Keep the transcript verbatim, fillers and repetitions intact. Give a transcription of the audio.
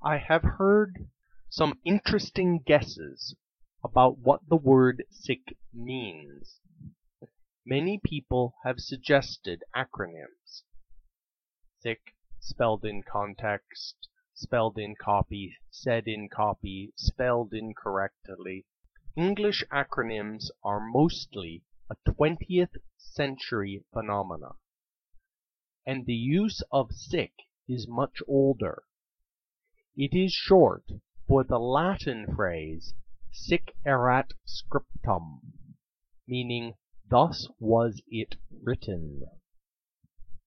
I have heard some interesting guesses about what the word sick means. Many people have suggested acronyms. Sick, spelled in context, spelled in copy, said in copy, spelled incorrectly. English acronyms are mostly a twentieth century phenomena, and the use of sick is much older. It is short for the Latin phrase sic erat scriptum, meaning thus was it written.